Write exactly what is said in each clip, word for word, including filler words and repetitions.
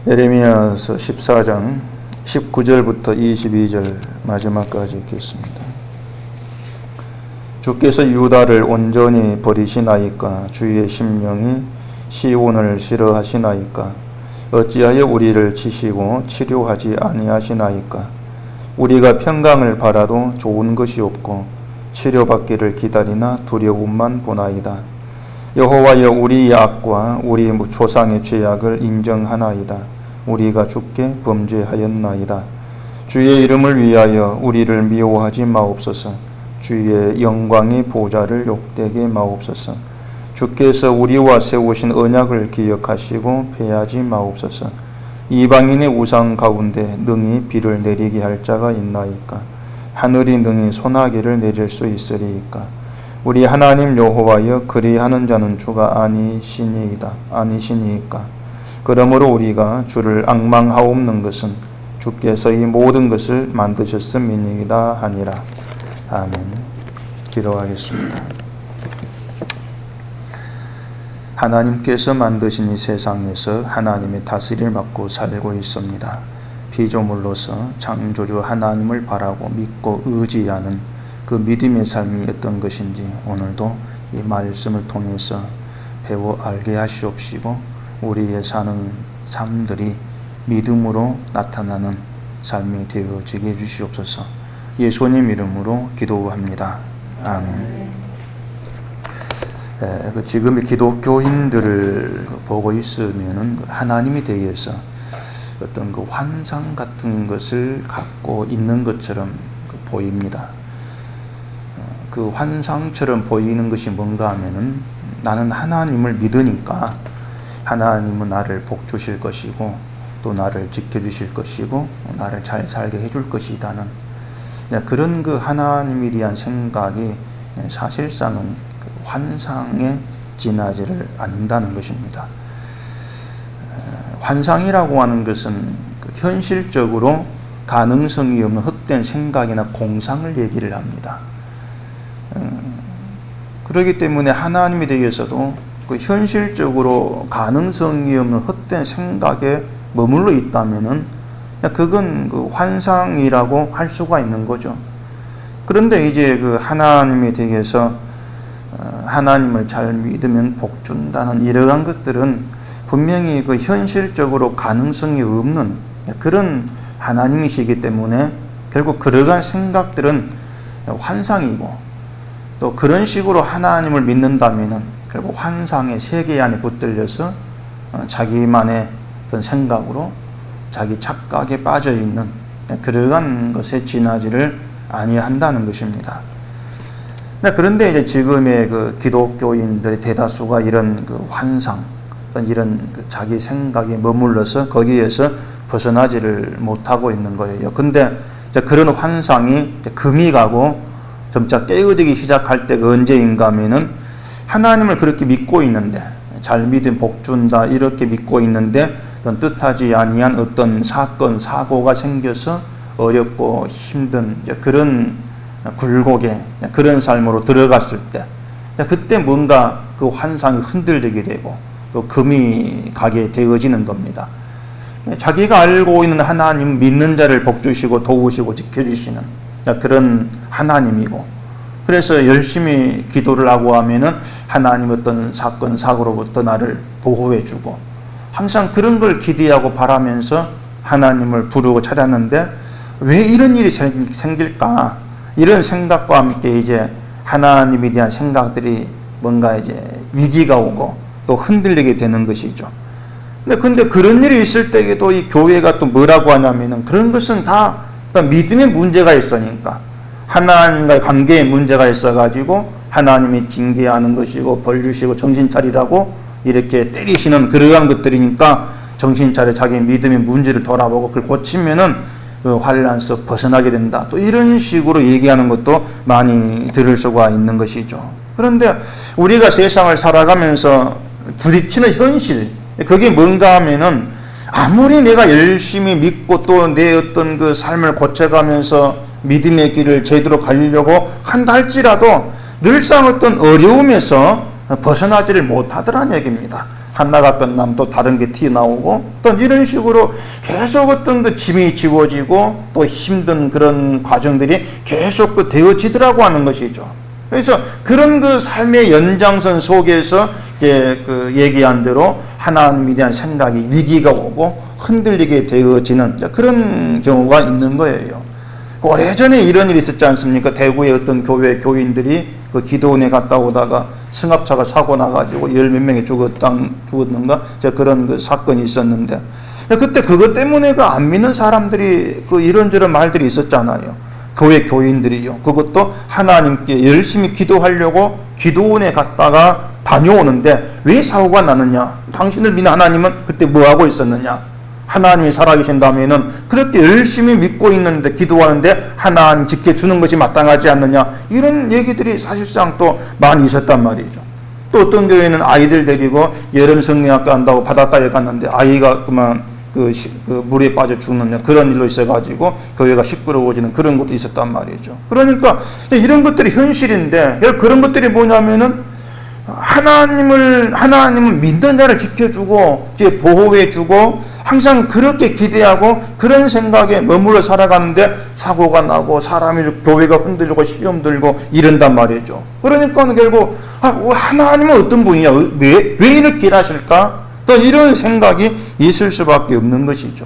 예레미야서 십사 장 십구 절부터 이십이 절 마지막까지 읽겠습니다. 주께서 유다를 온전히 버리시나이까? 주의 심령이 시온을 싫어하시나이까? 어찌하여 우리를 치시고 치료하지 아니하시나이까? 우리가 평강을 바라도 좋은 것이 없고 치료받기를 기다리나 두려움만 보나이다. 여호와여, 우리의 악과 우리 조상의 죄악을 인정하나이다. 우리가 주께 범죄하였나이다. 주의 이름을 위하여 우리를 미워하지 마옵소서. 주의 영광의 보좌를 욕되게 마옵소서. 주께서 우리와 세우신 언약을 기억하시고 패하지 마옵소서. 이방인의 우상 가운데 능히 비를 내리게 할 자가 있나이까? 하늘이 능히 소나기를 내릴 수 있으리이까? 우리 하나님 여호와여, 그리하는 자는 주가 아니시니이다. 아니시니이까? 그러므로 우리가 주를 앙망하옵는 것은 주께서 이 모든 것을 만드셨음이니이다 하니라. 아멘. 기도하겠습니다. 하나님께서 만드신 이 세상에서 하나님의 다스림을 받고 살고 있습니다. 피조물로서 창조주 하나님을 바라고 믿고 의지하는 그 믿음의 삶이 어떤 것인지 오늘도 이 말씀을 통해서 배워 알게 하시옵시고 우리의 사는 삶들이 믿음으로 나타나는 삶이 되어지게 해주시옵소서. 예수님 이름으로 기도합니다. 아멘. 에, 그 지금 기독교인들을 보고 있으면은 하나님에 대해서 어떤 그 환상 같은 것을 갖고 있는 것처럼 보입니다. 그 환상처럼 보이는 것이 뭔가 하면은 나는 하나님을 믿으니까 하나님은 나를 복 주실 것이고 또 나를 지켜주실 것이고 나를 잘 살게 해줄 것이다는 그런 그 하나님에 대한 생각이 사실상은 환상에 지나지를 않는다는 것입니다. 환상이라고 하는 것은 현실적으로 가능성이 없는 헛된 생각이나 공상을 얘기를 합니다. 그렇기 때문에 하나님에 대해서도 그 현실적으로 가능성이 없는 헛된 생각에 머물러 있다면은 그건 그 환상이라고 할 수가 있는 거죠. 그런데 이제 그 하나님에 대해서 하나님을 잘 믿으면 복 준다는 이러한 것들은 분명히 그 현실적으로 가능성이 없는 그런 하나님이시기 때문에 결국 그러한 생각들은 환상이고 또 그런 식으로 하나님을 믿는다면은 결국 환상의 세계 안에 붙들려서 자기만의 어떤 생각으로 자기 착각에 빠져 있는 그러한 것에 지나지를 아니한다는 것입니다. 그런데 이제 지금의 그 기독교인들의 대다수가 이런 그 환상, 이런 그 자기 생각에 머물러서 거기에서 벗어나지를 못하고 있는 거예요. 근데 그런 환상이 금이 가고 점차 깨어지기 시작할 때가 언제인가 하면은 하나님을 그렇게 믿고 있는데 잘 믿음 복 준다 이렇게 믿고 있는데 뜻하지 아니한 어떤 사건 사고가 생겨서 어렵고 힘든 그런 굴곡에 그런 삶으로 들어갔을 때 그때 뭔가 그 환상이 흔들리게 되고 또 금이 가게 되어지는 겁니다. 자기가 알고 있는 하나님 믿는 자를 복주시고 도우시고 지켜주시는 그런 하나님이고 그래서 열심히 기도를 하고 하면은 하나님 어떤 사건 사고로부터 나를 보호해주고 항상 그런 걸 기대하고 바라면서 하나님을 부르고 찾았는데 왜 이런 일이 생길까? 이런 생각과 함께 이제 하나님에 대한 생각들이 뭔가 이제 위기가 오고 또 흔들리게 되는 것이죠. 근데, 근데 그런 일이 있을 때에도 이 교회가 또 뭐라고 하냐면은 그런 것은 다 믿음의 문제가 있으니까 하나님과의 관계에 문제가 있어가지고 하나님이 징계하는 것이고 벌 주시고 정신 차리라고 이렇게 때리시는 그러한 것들이니까 정신 차려 자기 믿음의 문제를 돌아보고 그걸 고치면은 그 환란에서 벗어나게 된다. 또 이런 식으로 얘기하는 것도 많이 들을 수가 있는 것이죠. 그런데 우리가 세상을 살아가면서 부딪히는 현실, 그게 뭔가 하면은 아무리 내가 열심히 믿고 또 내 어떤 그 삶을 고쳐가면서 믿음의 길을 제대로 가려고 한다 할지라도 늘상 어떤 어려움에서 벗어나지를 못하더라는 얘기입니다. 하나가 끝나면 또 다른 게 튀어나오고 또 이런 식으로 계속 어떤 그 짐이 지워지고 또 힘든 그런 과정들이 계속 그 되어지더라고 하는 것이죠. 그래서 그런 그 삶의 연장선 속에서 이제 그 얘기한 대로 하나님에 대한 생각이 위기가 오고 흔들리게 되어지는 그런 경우가 있는 거예요. 오래전에 이런 일이 있었지 않습니까? 대구의 어떤 교회 교인들이 그 기도원에 갔다 오다가 승합차가 사고 나가지고 열 몇 명이 죽었다, 죽었는가? 그런 그 사건이 있었는데, 그때 그것 때문에 그 안 믿는 사람들이 그 이런저런 말들이 있었잖아요. 교회 교인들이요. 그것도 하나님께 열심히 기도하려고 기도원에 갔다가 다녀오는데 왜 사고가 나느냐? 당신을 믿는 하나님은 그때 뭐 하고 있었느냐? 하나님이 살아계신다면은 그렇게 열심히 믿고 있는데 기도하는데 하나님 지켜주는 것이 마땅하지 않느냐, 이런 얘기들이 사실상 또 많이 있었단 말이죠. 또 어떤 교회는 아이들 데리고 여름 성리학교 한다고 바닷가에 갔는데 아이가 그만 그, 시, 그 물에 빠져 죽는 그런 일로 있어가지고 교회가 시끄러워지는 그런 것도 있었단 말이죠. 그러니까 이런 것들이 현실인데, 그런 것들이 뭐냐면은 하나님을 하나님은 믿는 자를 지켜주고 이제 보호해주고 항상 그렇게 기대하고 그런 생각에 머물러 살아가는데 사고가 나고 사람이 교회가 흔들리고 시험 들고 이런단 말이죠. 그러니까 결국 하나님은 어떤 분이냐, 왜, 왜 이렇게 일하실까? 또 이런 생각이 있을 수밖에 없는 것이죠.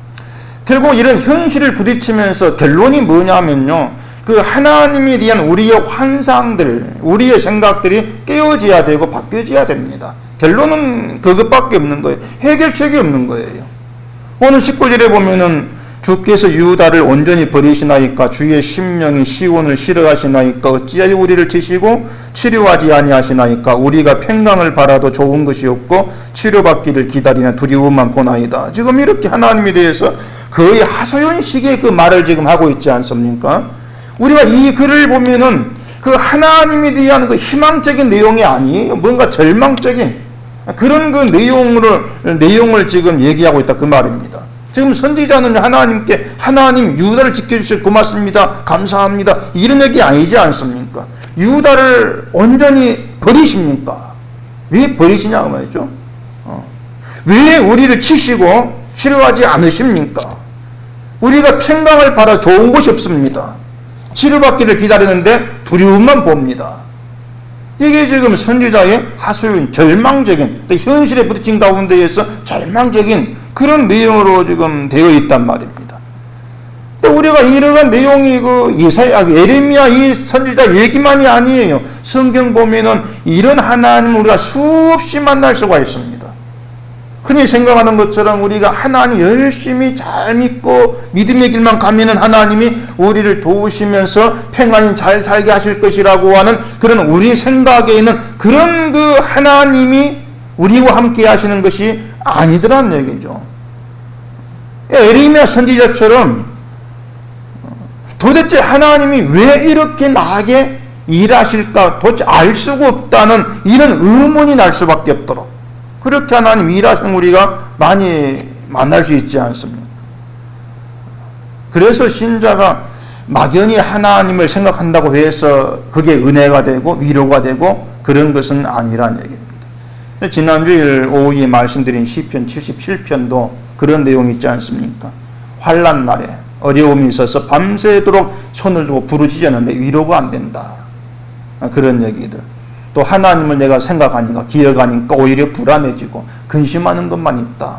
결국 이런 현실을 부딪히면서 결론이 뭐냐면요, 그 하나님에 대한 우리의 환상들, 우리의 생각들이 깨어져야 되고 바뀌어져야 됩니다. 결론은 그것밖에 없는 거예요. 해결책이 없는 거예요. 오늘 십구 절에 보면은 주께서 유다를 온전히 버리시나이까, 주의 심령이 시온을 싫어하시나이까, 어찌하여 우리를 치시고 치료하지 아니하시나이까, 우리가 평강을 바라도 좋은 것이 없고 치료받기를 기다리는 두려움만 보나이다. 지금 이렇게 하나님에 대해서 거의 하소연식의 그 말을 지금 하고 있지 않습니까? 우리가 이 글을 보면은 그 하나님에 대한 그 희망적인 내용이 아니에요. 뭔가 절망적인 그런 그 내용을, 내용을 지금 얘기하고 있다, 그 말입니다. 지금 선지자는 하나님께 하나님 유다를 지켜주셔서 고맙습니다, 감사합니다, 이런 얘기 아니지 않습니까? 유다를 온전히 버리십니까? 왜 버리시냐 그 말이죠. 어. 왜 우리를 치시고 싫어하지 않으십니까? 우리가 평강을 바라 좋은 것이 없습니다. 치료받기를 기다리는데 두려움만 봅니다. 이게 지금 선지자의 하소연, 절망적인, 또 현실에 부딪힌 가운데에서 절망적인 그런 내용으로 지금 되어 있단 말입니다. 또 우리가 이러한 내용이 그 예사야, 예레미야 이 선지자 얘기만이 아니에요. 성경 보면은 이런 하나님 우리가 수없이 만날 수가 있습니다. 흔히 생각하는 것처럼 우리가 하나님 열심히 잘 믿고 믿음의 길만 가면은 하나님이 우리를 도우시면서 평안히 잘 살게 하실 것이라고 하는 그런 우리 생각에 있는 그런 그 하나님이 우리와 함께 하시는 것이 아니더란 얘기죠. 예레미야 선지자처럼 도대체 하나님이 왜 이렇게 나에게 일하실까 도대체 알 수가 없다는 이런 의문이 날 수밖에 없도록 그렇게 하나님 일하시는 우리가 많이 만날 수 있지 않습니까? 그래서 신자가 막연히 하나님을 생각한다고 해서 그게 은혜가 되고 위로가 되고 그런 것은 아니란 얘기입니다. 지난주일 오후에 말씀드린 시편 칠십칠 편도 그런 내용이 있지 않습니까? 환난 날에 어려움이 있어서 밤새도록 손을 두고 부르짖었는데 위로가 안 된다. 그런 얘기들. 또 하나님을 내가 생각하니까 기억하니까 오히려 불안해지고 근심하는 것만 있다.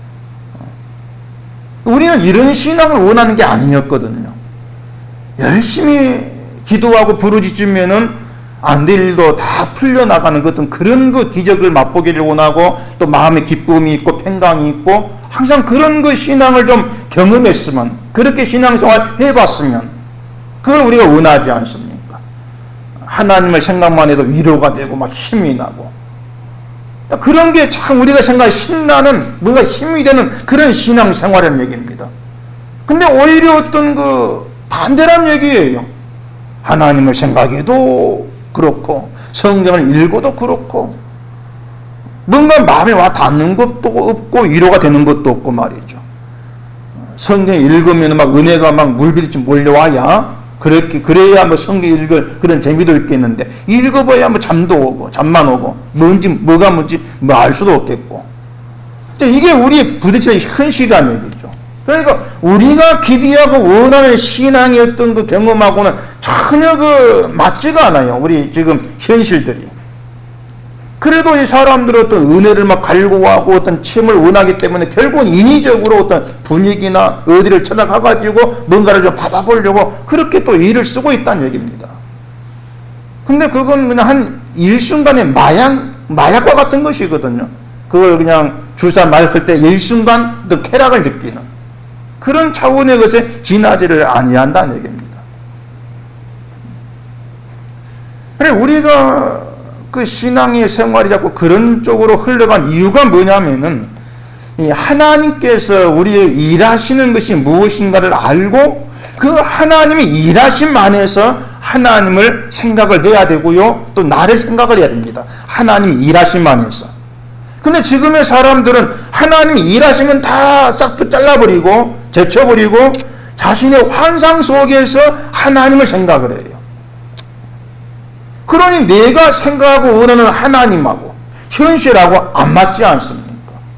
우리는 이런 신앙을 원하는 게 아니었거든요. 열심히 기도하고 부르짖으면은 안 될 일도 다 풀려나가는 어떤 그런 그 기적을 맛보기를 원하고 또 마음에 기쁨이 있고 평강이 있고 항상 그런 그 신앙을 좀 경험했으면, 그렇게 신앙생활 해봤으면 그걸 우리가 원하지 않습니까? 하나님을 생각만 해도 위로가 되고 막 힘이 나고 그런 게 참 우리가 생각해 신나는 뭔가 힘이 되는 그런 신앙생활이라는 얘기입니다. 근데 오히려 어떤 그 반대란 얘기예요. 하나님을 생각해도 그렇고 성경을 읽어도 그렇고 뭔가 마음에 와 닿는 것도 없고 위로가 되는 것도 없고 말이죠. 성경 읽으면 막 은혜가 막 물비듯이 몰려와야 그렇게, 그래야 뭐 성경 읽을 그런 재미도 있겠는데, 읽어봐야 뭐 잠도 오고, 잠만 오고, 뭔지, 뭐가 뭔지 뭐 알 수도 없겠고. 이게 우리의 부딪히는 현실이라는 얘기죠. 그러니까 우리가 기대하고 원하는 신앙의 어떤 그 경험하고는 전혀 그 맞지가 않아요. 우리 지금 현실들이. 그래도 이 사람들은 어떤 은혜를 막 갈구하고 어떤 체험을 원하기 때문에 결국은 인위적으로 어떤 분위기나 어디를 찾아가가지고 뭔가를 좀 받아보려고 그렇게 또 일을 쓰고 있다는 얘기입니다. 근데 그건 그냥 한 일순간의 마약, 마약과 같은 것이거든요. 그걸 그냥 주사 맞았을 때 일순간 어떤 쾌락을 느끼는 그런 차원의 것에 지나지를 아니한다는 얘기입니다. 그래, 우리가 그 신앙의 생활이 자꾸 그런 쪽으로 흘러간 이유가 뭐냐면은, 이 하나님께서 우리의 일하시는 것이 무엇인가를 알고 그 하나님이 일하심 안에서 하나님을 생각을 해야 되고요, 또 나를 생각을 해야 됩니다. 하나님이 일하심 안에서. 근데 지금의 사람들은 하나님이 일하시면 다 싹도 잘라버리고 제쳐버리고 자신의 환상 속에서 하나님을 생각을 해요. 그러니 내가 생각하고 원하는 하나님하고 현실하고 안 맞지 않습니까?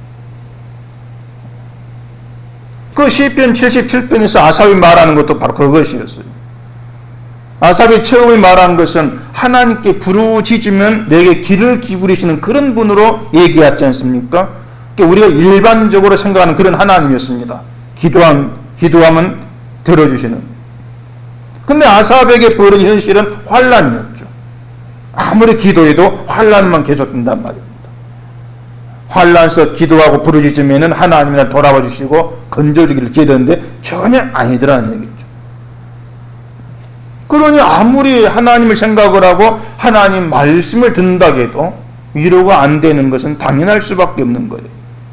그 시편 칠십칠 편에서 아삽이 말하는 것도 바로 그것이었어요. 아삽이 처음에 말한 것은 하나님께 부르짖으면 내게 귀를 기울이시는 그런 분으로 얘기하지 않습니까? 우리가 일반적으로 생각하는 그런 하나님이었습니다. 기도함, 기도하면 들어주시는. 근데 아삽에게 벌어진 현실은 환란이었죠. 아무리 기도해도 환란만 계속된단 말입니다. 환란서 기도하고 부르짖으면 하나님이 돌아봐 주시고 건져주기를 기대하는데 전혀 아니더라는 얘기죠. 그러니 아무리 하나님을 생각을 하고 하나님 말씀을 듣는다고 해도 위로가 안 되는 것은 당연할 수밖에 없는 거예요.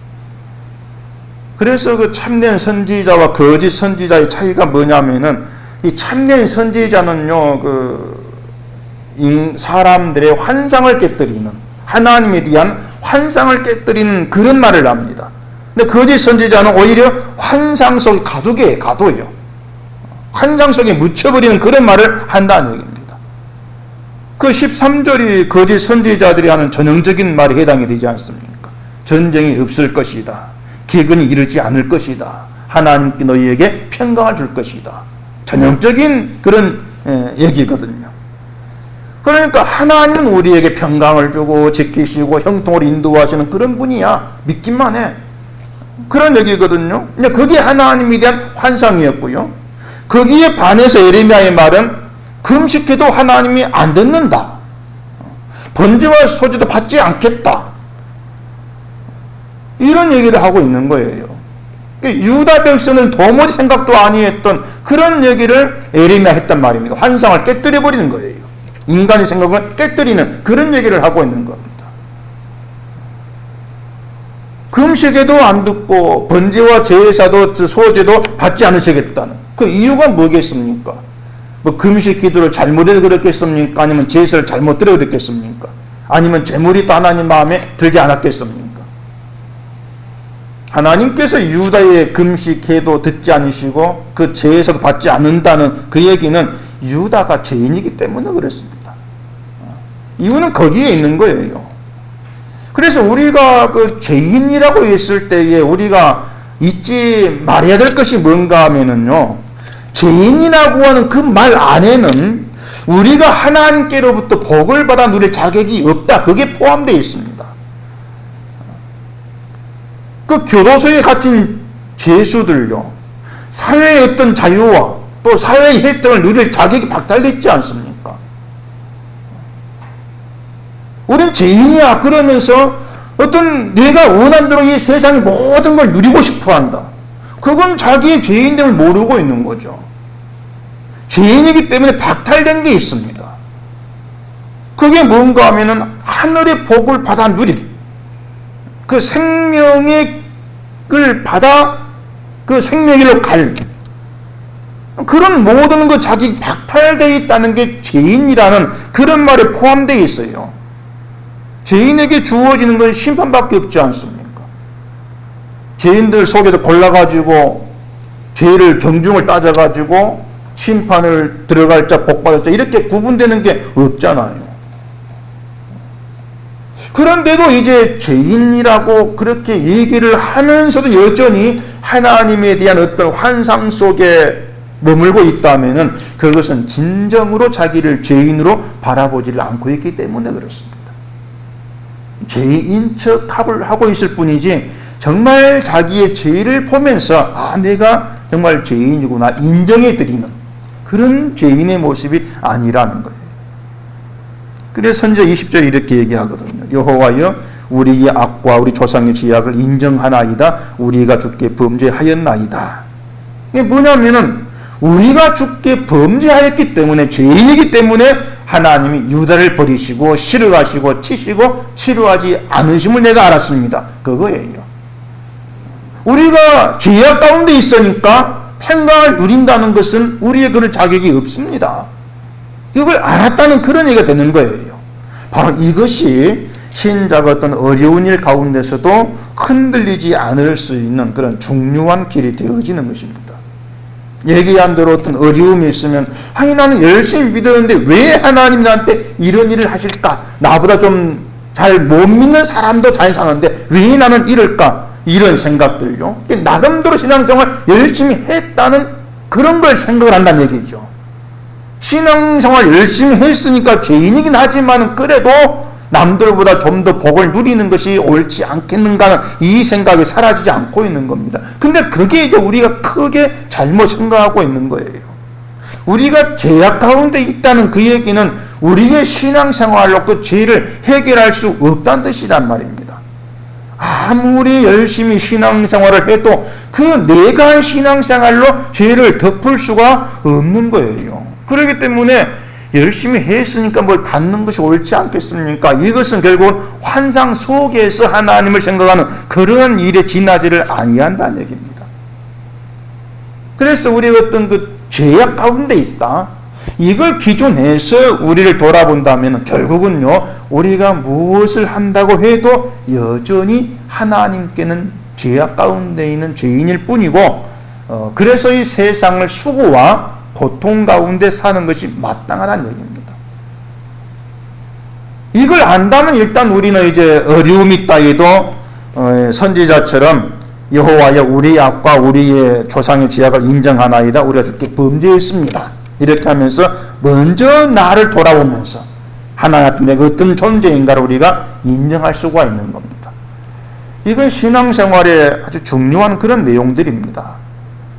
그래서 그 참된 선지자와 거짓 선지자의 차이가 뭐냐면은, 이 참된 선지자는요, 그 사람들의 환상을 깨뜨리는, 하나님에 대한 환상을 깨뜨리는 그런 말을 합니다. 근데 거짓 선지자는 오히려 환상 속에 가두게 가둬요. 환상 속에 묻혀버리는 그런 말을 한다는 얘기입니다. 그 십삼 절이 거짓 선지자들이 하는 전형적인 말에 해당이 되지 않습니까? 전쟁이 없을 것이다. 기근이 이르지 않을 것이다. 하나님께 너희에게 평강을 줄 것이다. 전형적인 그런 얘기거든요. 그러니까 하나님은 우리에게 평강을 주고 지키시고 형통을 인도하시는 그런 분이야. 믿기만 해. 그런 얘기거든요. 근데 그게 하나님에 대한 환상이었고요. 거기에 반해서 에레미야의 말은 금식해도 하나님이 안 듣는다. 번제와 소제도 받지 않겠다. 이런 얘기를 하고 있는 거예요. 유다 백성은 도무지 생각도 아니했던 그런 얘기를 에레미야 했단 말입니다. 환상을 깨뜨려버리는 거예요. 인간의 생각을 깨뜨리는 그런 얘기를 하고 있는 겁니다. 금식에도 안 듣고 번제와 제사도 소제도 받지 않으시겠다는 그 이유가 뭐겠습니까? 뭐 금식 기도를 잘못해서 그렇겠습니까? 아니면 제사를 잘못 드려야 됐겠습니까? 아니면 재물이 또 하나님 마음에 들지 않았겠습니까? 하나님께서 유다의 금식해도 듣지 않으시고 그 제사도 받지 않는다는 그 얘기는 유다가 죄인이기 때문에 그렇습니다. 이유는 거기에 있는 거예요. 그래서 우리가 그 죄인이라고 했을 때에 우리가 잊지 말아야 될 것이 뭔가 하면은요, 죄인이라고 하는 그 말 안에는 우리가 하나님께로부터 복을 받아 누릴 자격이 없다. 그게 포함되어 있습니다. 그 교도소에 갇힌 죄수들요, 사회의 어떤 자유와 또 사회의 혜택을 누릴 자격이 박탈됐지 않습니까? 우린 죄인이야 그러면서 어떤 내가 원하는 대로 이 세상의 모든 걸 누리고 싶어 한다. 그건 자기의 죄인됨을 모르고 있는 거죠. 죄인이기 때문에 박탈된 게 있습니다. 그게 뭔가 하면은 하늘의 복을 받아 누릴, 그 생명의 을 받아 그 생명으로 갈 그런 모든 그 자기 박탈되어 있다는 게 죄인이라는 그런 말에 포함되어 있어요. 죄인에게 주어지는 건 심판밖에 없지 않습니까? 죄인들 속에서 골라가지고 죄를 경중을 따져가지고 심판을 들어갈 자, 복받을 자 이렇게 구분되는 게 없잖아요. 그런데도 이제 죄인이라고 그렇게 얘기를 하면서도 여전히 하나님에 대한 어떤 환상 속에 머물고 있다면은 그것은 진정으로 자기를 죄인으로 바라보지를 않고 있기 때문에 그렇습니다. 죄인 척합을 하고 있을 뿐이지 정말 자기의 죄를 보면서 아 내가 정말 죄인이구나 인정해 드리는 그런 죄인의 모습이 아니라는 거예요. 그래서 선지자 이십 절에 이렇게 얘기하거든요. 여호와여 우리의 악과 우리 조상의 죄악을 인정하나이다. 우리가 주께 범죄하였나이다. 이게 뭐냐면은 우리가 주께 범죄하였기 때문에 죄인이기 때문에 하나님이 유다를 버리시고 싫어하시고 치시고 치료하지 않으심을 내가 알았습니다. 그거예요. 우리가 죄악 가운데 있으니까 평강을 누린다는 것은 우리의 그런 자격이 없습니다. 이걸 알았다는 그런 얘기가 되는 거예요. 바로 이것이 신자가 어떤 어려운 일 가운데서도 흔들리지 않을 수 있는 그런 중요한 길이 되어지는 것입니다. 얘기한 대로 어떤 어려움이 있으면 아니 나는 열심히 믿었는데 왜 하나님이 나한테 이런 일을 하실까? 나보다 좀 잘 못 믿는 사람도 잘 사는데 왜 나는 이럴까? 이런 생각들요. 나름대로 신앙생활 열심히 했다는 그런 걸 생각을 한다는 얘기죠. 신앙생활 열심히 했으니까 죄인이긴 하지만 그래도 남들보다 좀 더 복을 누리는 것이 옳지 않겠는가 이 생각이 사라지지 않고 있는 겁니다. 근데 그게 이제 우리가 크게 잘못 생각하고 있는 거예요. 우리가 죄악 가운데 있다는 그 얘기는 우리의 신앙생활로 그 죄를 해결할 수 없다는 뜻이란 말입니다. 아무리 열심히 신앙생활을 해도 그 내가 한 신앙생활로 죄를 덮을 수가 없는 거예요. 그렇기 때문에 열심히 했으니까 뭘 받는 것이 옳지 않겠습니까? 이것은 결국 환상 속에서 하나님을 생각하는 그런 일에 지나지를 아니한다는 얘기입니다. 그래서 우리가 어떤 그 죄악 가운데 있다. 이걸 기준해서 우리를 돌아본다면 결국은요, 우리가 무엇을 한다고 해도 여전히 하나님께는 죄악 가운데 있는 죄인일 뿐이고, 어, 그래서 이 세상을 수고와 고통 가운데 사는 것이 마땅하다는 얘기입니다. 이걸 안다면 일단 우리는 이제 어려움이 있다 해도 어, 선지자처럼 여호와여 우리의 악과 우리의 조상의 죄악을 인정하나이다. 우리가 주께 범죄했습니다. 이렇게 하면서 먼저 나를 돌아보면서 하나 같은 내가 어떤 존재인가를 우리가 인정할 수가 있는 겁니다. 이건 신앙생활에 아주 중요한 그런 내용들입니다.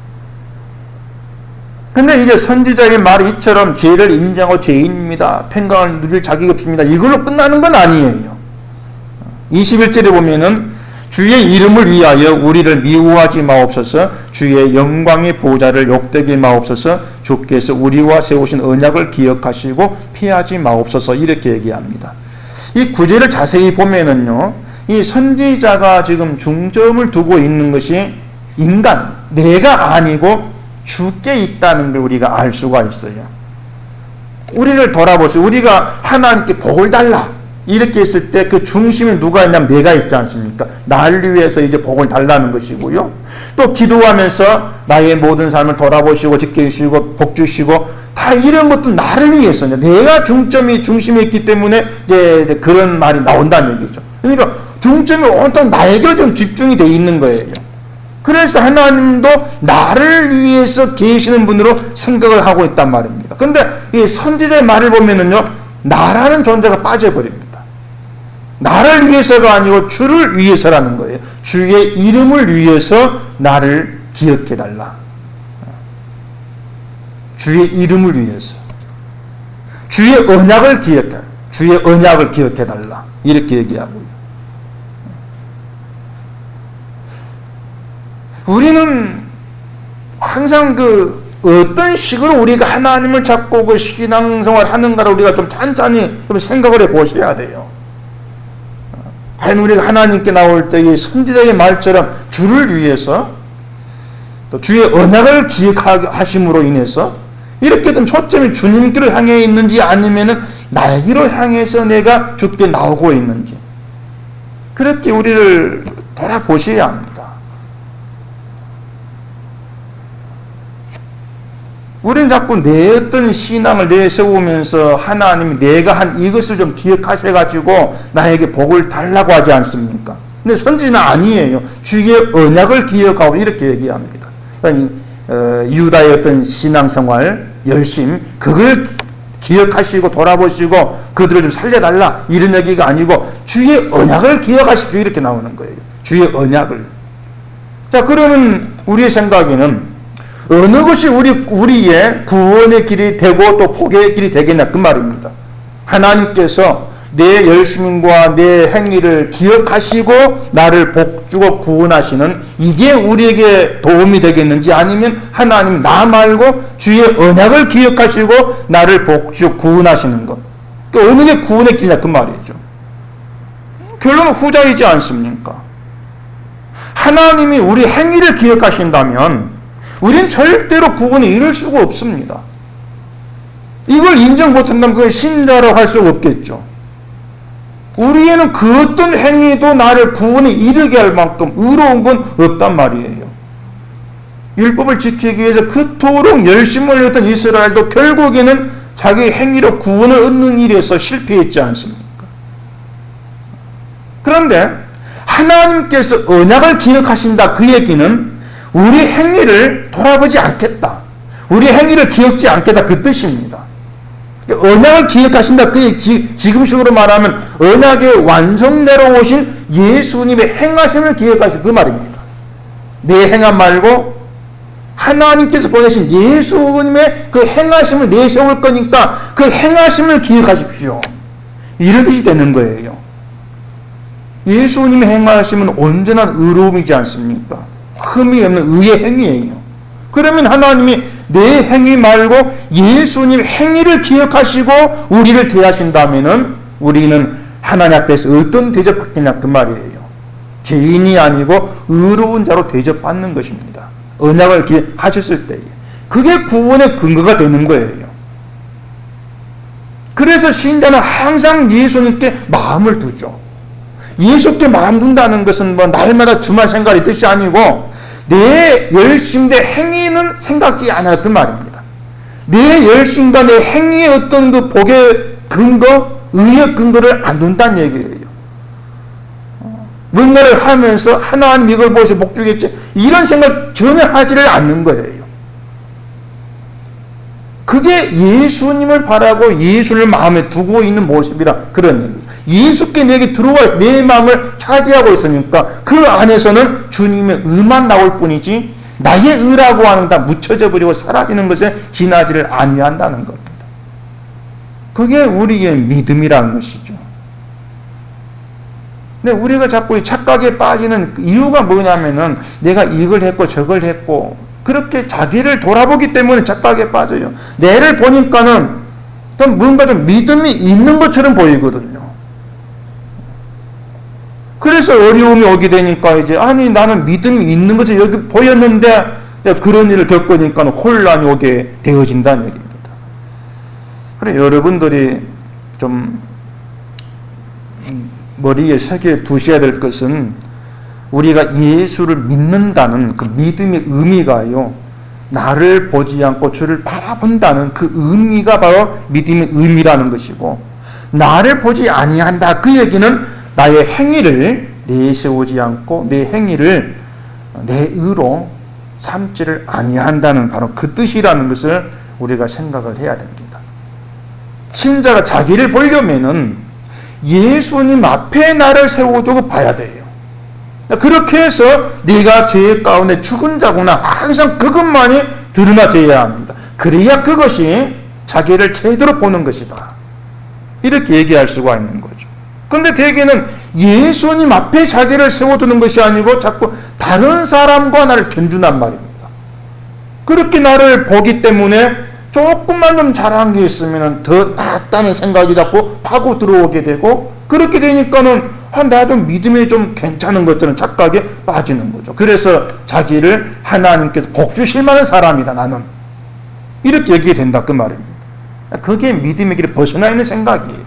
근데 이제 선지자의 말이 이처럼 죄를 인정하고 죄인입니다. 평강을 누릴 자격이 없습니다. 이걸로 끝나는 건 아니에요. 이십일 절에 보면은 주의 이름을 위하여 우리를 미워하지 마옵소서. 주의 영광의 보좌를 욕되게 마옵소서. 주께서 우리와 세우신 언약을 기억하시고 피하지 마옵소서. 이렇게 얘기합니다. 이 구절을 자세히 보면은요, 이 선지자가 지금 중점을 두고 있는 것이 인간, 내가 아니고 주께 있다는 걸 우리가 알 수가 있어요. 우리를 돌아보세요. 우리가 하나님께 복을 달라 이렇게 했을 때 그 중심에 누가 있냐면 내가 있지 않습니까? 나를 위해서 이제 복을 달라는 것이고요. 또 기도하면서 나의 모든 삶을 돌아보시고 지켜주시고 복 주시고 다 이런 것도 나를 위해서 내가 중점이 중심에 있기 때문에 이제 그런 말이 나온다는 얘기죠. 그러니까 중점이 온통 나에게 좀 집중이 되어 있는 거예요. 그래서 하나님도 나를 위해서 계시는 분으로 생각을 하고 있단 말입니다. 근데 이 선지자의 말을 보면은요, 나라는 존재가 빠져버립니다. 나를 위해서가 아니고 주를 위해서라는 거예요. 주의 이름을 위해서 나를 기억해달라. 주의 이름을 위해서. 주의 언약을 기억해. 주의 언약을 기억해달라. 이렇게 얘기하고요. 우리는 항상 그 어떤 식으로 우리가 하나님을 잡고 그 신앙생활 하는가를 우리가 좀 찬찬히 좀 생각을 해 보셔야 돼요. 아니, 우리가 하나님께 나올 때 이 선지자의 말처럼 주를 위해서 또 주의 언약을 기억하심으로 인해서 이렇게 좀 초점이 주님께로 향해 있는지 아니면은 나에게로 향해서 내가 주께 나오고 있는지 그렇게 우리를 돌아보셔야 합니다. 우리는 자꾸 내 어떤 신앙을 내세우면서 하나님이 내가 한 이것을 좀 기억하셔가지고 나에게 복을 달라고 하지 않습니까? 근데 선지는 아니에요. 주의 언약을 기억하고 이렇게 얘기합니다. 그러니까 어, 유다의 어떤 신앙생활, 열심, 그걸 기억하시고 돌아보시고 그들을 좀 살려달라 이런 얘기가 아니고 주의 언약을 기억하십시오 이렇게 나오는 거예요. 주의 언약을. 자, 그러면 우리의 생각에는 어느 것이 우리, 우리의 구원의 길이 되고 또 복의 길이 되겠냐 그 말입니다. 하나님께서 내 열심과 내 행위를 기억하시고 나를 복주고 구원하시는 이게 우리에게 도움이 되겠는지, 아니면 하나님 나 말고 주의 언약을 기억하시고 나를 복주 구원하시는 것, 그러니까 어느 게 구원의 길이냐 그 말이죠. 결론은 후자이지 않습니까? 하나님이 우리 행위를 기억하신다면 우린 절대로 구원에 이를 수가 없습니다. 이걸 인정 못한다면 그걸 신자라고 할 수가 없겠죠. 우리에는 그 어떤 행위도 나를 구원에 이르게 할 만큼 의로운 건 없단 말이에요. 율법을 지키기 위해서 그토록 열심을 했던 이스라엘도 결국에는 자기 행위로 구원을 얻는 일에서 실패했지 않습니까? 그런데 하나님께서 언약을 기억하신다 그 얘기는 우리 행위를 돌아보지 않겠다, 우리 행위를 기억지 않겠다 그 뜻입니다. 언약을 기억하신다 그 지금식으로 말하면 언약의 완성대로 오신 예수님의 행하심을 기억하시고 그 말입니다. 내 행함 말고 하나님께서 보내신 예수님의 그 행하심을 내세울 거니까 그 행하심을 기억하십시오, 이런 뜻이 되는 거예요. 예수님의 행하심은 언제나 의로움이지 않습니까? 흠이 없는 의의 행위예요. 그러면 하나님이 내 행위 말고 예수님 행위를 기억하시고 우리를 대하신다면은 우리는 하나님 앞에서 어떤 대접받겠냐 그 말이에요. 죄인이 아니고 의로운 자로 대접받는 것입니다. 언약을 기억하셨을 때에 그게 구원의 근거가 되는 거예요. 그래서 신자는 항상 예수님께 마음을 두죠. 예수께 마음 둔다는 것은 뭐 날마다 주말 생각이 뜻이 아니고 내 열심, 내 행위는 생각지 않아요 그 말입니다. 내 열심과 내 행위의 어떤 그 복의 근거, 의의 근거를 안 둔다는 얘기예요. 뭔가를 하면서 하나님 이걸 보셔 복 주겠지 이런 생각 전혀 하지를 않는 거예요. 그게 예수님을 바라고 예수를 마음에 두고 있는 모습이라 그런 얘기예요. 예수께 내게 들어와 내 마음을 차지하고 있으니까 그 안에서는 주님의 의만 나올 뿐이지 나의 의라고 하는 다 묻혀져 버리고 사라지는 것에 지나지를 아니한다는 겁니다. 그게 우리의 믿음이라는 것이죠. 근데 우리가 자꾸 착각에 빠지는 이유가 뭐냐면은 내가 이걸 했고 저걸 했고 그렇게 자기를 돌아보기 때문에 착각에 빠져요. 내를 보니까는 좀 뭔가 좀 믿음이 있는 것처럼 보이거든요. 그래서 어려움이 오게 되니까 이제 아니 나는 믿음이 있는 것이 여기 보였는데 그런 일을 겪으니까 혼란이 오게 되어진다는 얘기입니다. 그래 여러분들이 좀 머리에 새겨 두셔야 될 것은 우리가 예수를 믿는다는 그 믿음의 의미가요, 나를 보지 않고 주를 바라본다는 그 의미가 바로 믿음의 의미라는 것이고, 나를 보지 아니한다 그 얘기는 나의 행위를 내세우지 않고 내 행위를 내 의로 삼지를 아니한다는 바로 그 뜻이라는 것을 우리가 생각을 해야 됩니다. 신자가 자기를 보려면은 예수님 앞에 나를 세워두고 봐야 돼요. 그렇게 해서 네가 죄 가운데 죽은 자구나 항상 그것만이 드러나져야 합니다. 그래야 그것이 자기를 제대로 보는 것이다, 이렇게 얘기할 수가 있는 거죠. 그런데 대개는 예수님 앞에 자기를 세워두는 것이 아니고 자꾸 다른 사람과 나를 견준단 말입니다. 그렇게 나를 보기 때문에 조금만 좀 잘한 게 있으면 더 낫다는 생각이 자꾸 파고 들어오게 되고, 그렇게 되니까는 아, 나도 믿음이 좀 괜찮은 것들은 착각에 빠지는 거죠. 그래서 자기를 하나님께서 복 주실 만한 사람이다 나는, 이렇게 얘기가 된다 그 말입니다. 그게 믿음의 길에 벗어나 있는 생각이에요.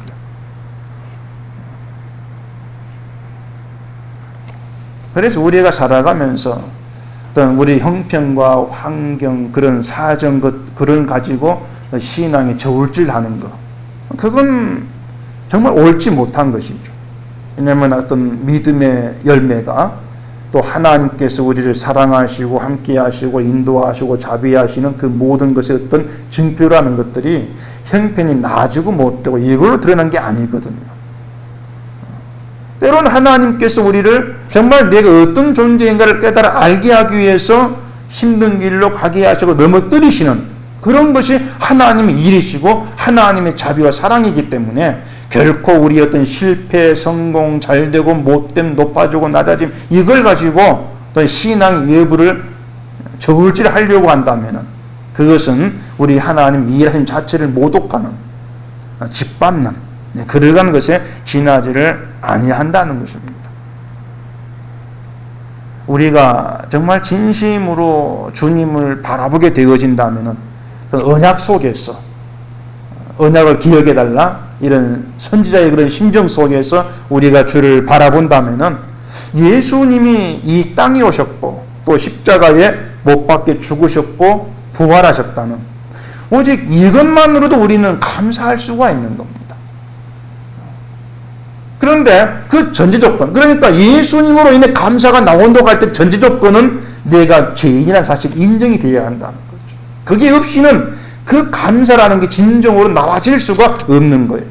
그래서 우리가 살아가면서 어떤 우리 형편과 환경, 그런 사정, 것, 그런 가지고 신앙이 저울질하는 것. 그건 정말 옳지 못한 것이죠. 왜냐하면 어떤 믿음의 열매가 또 하나님께서 우리를 사랑하시고 함께 하시고 인도하시고 자비하시는 그 모든 것의 어떤 증표라는 것들이 형편이 나아지고 못되고 이걸로 드러난 게 아니거든요. 때로는 하나님께서 우리를 정말 내가 어떤 존재인가를 깨달아 알게 하기 위해서 힘든 길로 가게 하시고 넘어뜨리시는 그런 것이 하나님의 일이시고 하나님의 자비와 사랑이기 때문에 결코 우리 어떤 실패, 성공, 잘되고 못됨, 높아지고 낮아짐 이걸 가지고 또 신앙 외부를 저울질하려고 한다면 그것은 우리 하나님 일하신 자체를 모독하는, 짓밟는, 그러한 것에 지나지를 아니한다는 것입니다. 우리가 정말 진심으로 주님을 바라보게 되어진다면 그 언약 속에서 언약을 기억해달라 이런 선지자의 그런 심정 속에서 우리가 주를 바라본다면 예수님이 이 땅에 오셨고 또 십자가에 못 박혀 죽으셨고 부활하셨다는 오직 이것만으로도 우리는 감사할 수가 있는 겁니다. 그런데 그 전제 조건, 그러니까 예수님으로 인해 감사가 나온다고 할 때 전제 조건은 내가 죄인이라는 사실 인정이 되어야 한다는 거죠. 그게 없이는 그 감사라는 게 진정으로 나와질 수가 없는 거예요.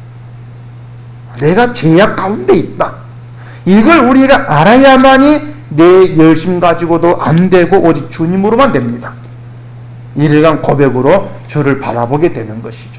내가 죄악 가운데 있다. 이걸 우리가 알아야만이 내 열심 가지고도 안 되고 오직 주님으로만 됩니다. 이러한 고백으로 주를 바라보게 되는 것이죠.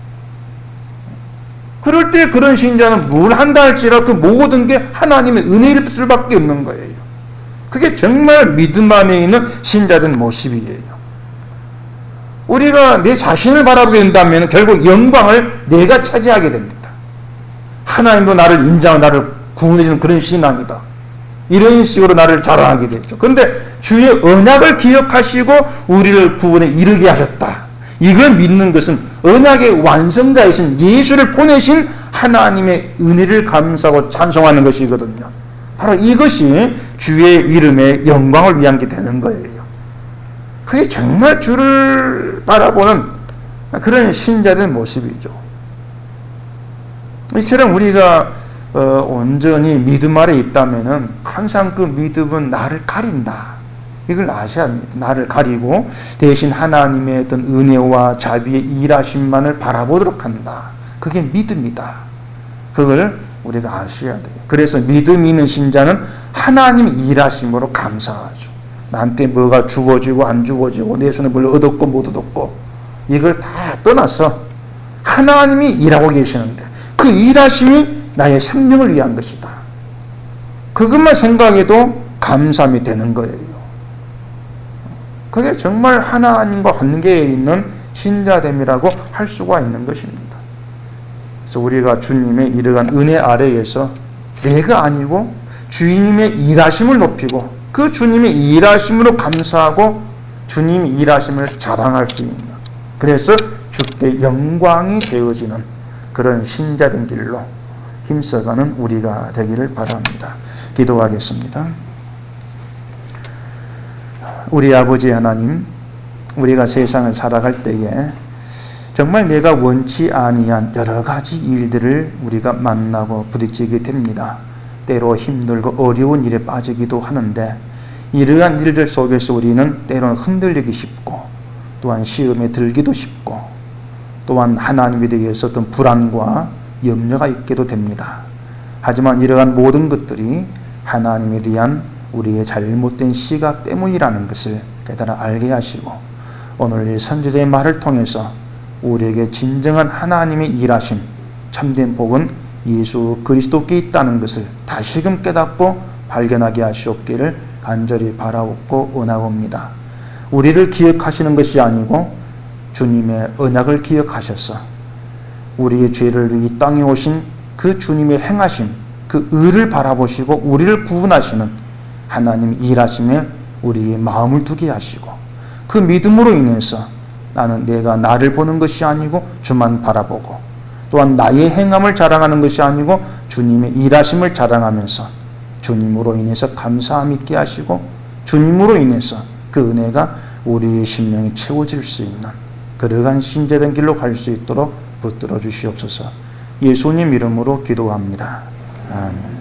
그럴 때 그런 신자는 뭘 한다 할지라 그 모든 게 하나님의 은혜일 수밖에 없는 거예요. 그게 정말 믿음 안에 있는 신자된 모습이에요. 우리가 내 자신을 바라보게 된다면 결국 영광을 내가 차지하게 됩니다. 하나님도 나를 인정하고 나를 구원해주는 그런 신앙이다. 이런 식으로 나를 자랑하게 되죠. 그런데 주의 언약을 기억하시고 우리를 구원에 이르게 하셨다. 이걸 믿는 것은 언약의 완성자이신 예수를 보내신 하나님의 은혜를 감사하고 찬송하는 것이거든요. 바로 이것이 주의 이름의 영광을 위한 게 되는 거예요. 그게 정말 주를 바라보는 그런 신자들 모습이죠. 이처럼 우리가 어, 온전히 믿음 아래 있다면은 항상 그 믿음은 나를 가린다. 이걸 아셔야 합니다. 나를 가리고 대신 하나님의 어떤 은혜와 자비의 일하심만을 바라보도록 한다. 그게 믿음이다. 그걸 우리가 아셔야 돼요. 그래서 믿음 있는 신자는 하나님 일하심으로 감사하죠. 나한테 뭐가 주어지고 안 주어지고 내 손에 뭘 얻었고 못 얻었고 이걸 다 떠나서 하나님이 일하고 계시는데 그 일하심이 나의 생명을 위한 것이다. 그것만 생각해도 감사함이 되는 거예요. 그게 정말 하나님과 관계에 있는 신자됨이라고 할 수가 있는 것입니다. 그래서 우리가 주님의 이러한 은혜 아래에서 내가 아니고 주님의 일하심을 높이고 그 주님의 일하심으로 감사하고 주님의 일하심을 자랑할 수 있는, 그래서 주께 영광이 되어지는 그런 신자된 길로 힘써가는 우리가 되기를 바랍니다. 기도하겠습니다. 우리 아버지 하나님, 우리가 세상을 살아갈 때에 정말 내가 원치 아니한 여러 가지 일들을 우리가 만나고 부딪히게 됩니다. 때로 힘들고 어려운 일에 빠지기도 하는데 이러한 일들 속에서 우리는 때로는 흔들리기 쉽고 또한 시험에 들기도 쉽고 또한 하나님에 대해서 어떤 불안과 염려가 있게도 됩니다. 하지만 이러한 모든 것들이 하나님에 대한 우리의 잘못된 시각 때문이라는 것을 깨달아 알게 하시고 오늘 이 선지자의 말을 통해서 우리에게 진정한 하나님의 일하심, 참된 복은 예수 그리스도께 있다는 것을 다시금 깨닫고 발견하게 하시옵기를 간절히 바라옵고 원하옵니다. 우리를 기억하시는 것이 아니고 주님의 언약을 기억하셔서 우리의 죄를 위해 이 땅에 오신 그 주님의 행하심, 그 의를 바라보시고 우리를 구원하시는 하나님 일하심에 우리의 마음을 두게 하시고 그 믿음으로 인해서 나는 내가 나를 보는 것이 아니고 주만 바라보고 또한 나의 행함을 자랑하는 것이 아니고 주님의 일하심을 자랑하면서 주님으로 인해서 감사함 있게 하시고 주님으로 인해서 그 은혜가 우리의 심령이 채워질 수 있는 그러한 신제된 길로 갈 수 있도록 붙들어 주시옵소서. 예수님 이름으로 기도합니다. 아멘.